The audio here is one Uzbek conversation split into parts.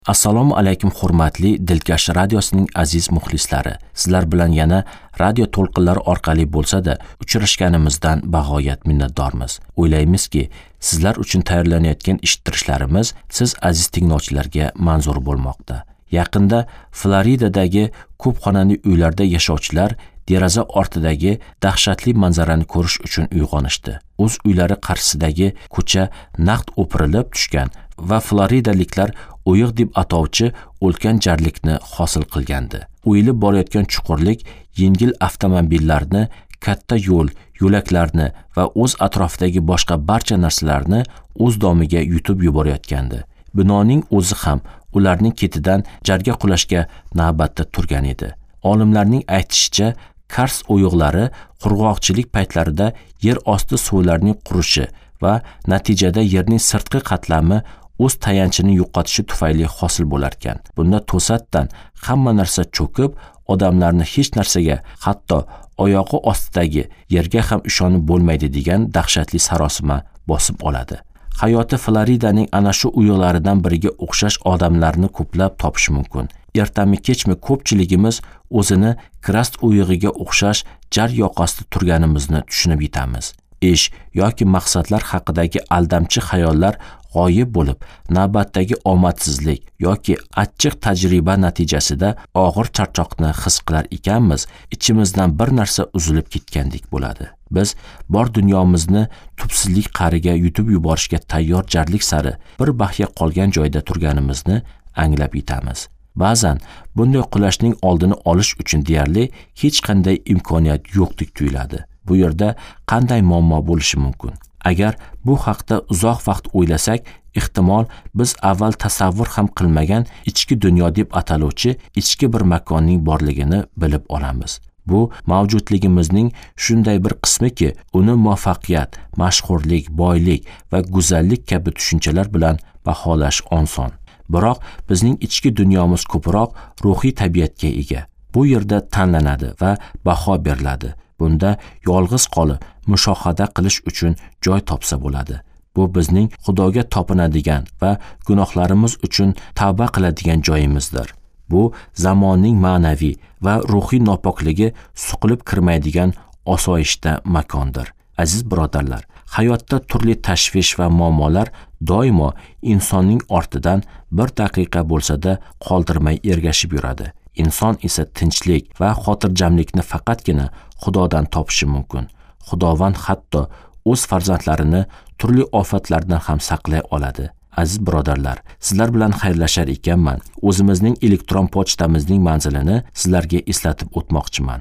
Assalomu alaykum hurmatli Dilkash radiosining aziz muxlislari. Sizlar bilan yana radio to'lqinlari orqali bo'lsa-da uchrashganimizdan bag'oyat minnatdormiz. O'ylaymizki, sizlar uchun tayyorlanayotgan eshittirishlarimiz siz aziz tinglovchilarga manzur bo'lmoqda. Yaqinda Floridadagi ko'p xonali uylarda yashovchilar deraza ortidagi dahshatli manzarani ko'rish uchun uyg'onishdi. O'z uylari qarshisidagi ko'cha naqd o'pirilib tushgan va floridaliklar o'yiq deb atovchi ulkan jarlikni hosil qilgandi. O'yilib borayotgan chuqurlik yengil avtomobillarni, katta yo'laklarni va o'z atrofidagi boshqa barcha narsalarni o'z domiga yutib yuborayotgandi. Binoning o'zi ham ularning ketidan jarga qulashga navbatda turgan edi. Olimlarning aytishicha, Kars o'yiqlari qurg'oqchilik paytlarida yer osti suvlarining qurishi va natijada yerning sirtqi qatlami o'z tayanchini yo'qotishi tufayli hosil bo'lar ekan. Bunda to'satdan hamma narsa cho'kib, odamlarni hech narsaga, hatto oyog'i ostidagi yerga ham ishonib bo'lmaydi degan dahshatli sarosima bosib oladi. Hayoti Floridaning ana shu uyiqlaridan biriga o'xshash odamlarni ko'plab topish mumkin. Ertami kechmi ko'pchiligimiz o'zini Krast o'yig'iga o'xshash jar yoqasida turganimizni tushunib yetamiz. Ish yoki maqsadlar haqidagi aldamchi xayollar g'oyib bo'lib, navbatdagi omadsizlik yoki achchiq tajriba natijasida og'ir charchoqni his qilar ekanmiz, ichimizdan bir narsa uzilib ketgandek bo'ladi. Biz bor dunyomizni tubsizlik qa'riga yutib yuborishga tayyor jarlik sari bir bahya qolgan joyda turganimizni anglab yetamiz. Ba'zan bunday qulashning oldini olish uchun deyarli hech qanday imkoniyat yo'qdek tuyuladi. Bu yerda qanday muammo bo'lishi mumkin? Agar bu haqda uzoq vaqt o'ylasak, ehtimol biz avval tasavvur ham qilmagan ichki dunyo deb ataluvchi ichki bir makonning borligini bilib olamiz. Bu mavjudligimizning shunday bir qismiki, uni muvaffaqiyat, mashhurlik, boylik va go'zallik kabi tushunchalar bilan baholash oson. Biroq bizning ichki dunyomiz ko'proq ruhiy tabiatga ega. Bu yerda tanlanadi va baho beriladi. Bunda yolg'iz qolib mushohada qilish uchun joy topsa bo'ladi. Bu bizning Xudoga topinadigan va gunohlarimiz uchun tavba qiladigan joyimizdir. Bu zamonning ma'naviy va ruhiy nopokligi suqilib kirmaydigan osoyishta makondir. Aziz birodarlar, hayotda turli tashvish va muammolar doimo insonning ortidan bir daqiqa bo'lsa-da qoldirmay ergashib yuradi. Inson esa tinchlik va xotirjamlikni faqatgina Xudodan topishi mumkin. Xudovand hatto o'z farzandlarini turli ofatlardan ham saqlay oladi. Aziz birodarlar, sizlar bilan xayrlashar ekanman. O'zimizning elektron pochtamizning manzilini sizlarga eslatib o'tmoqchiman.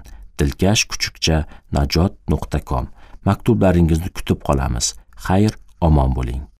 dilkash_najot.com. Maktublaringizni kutib qolamiz. Xayr, omon bo'ling.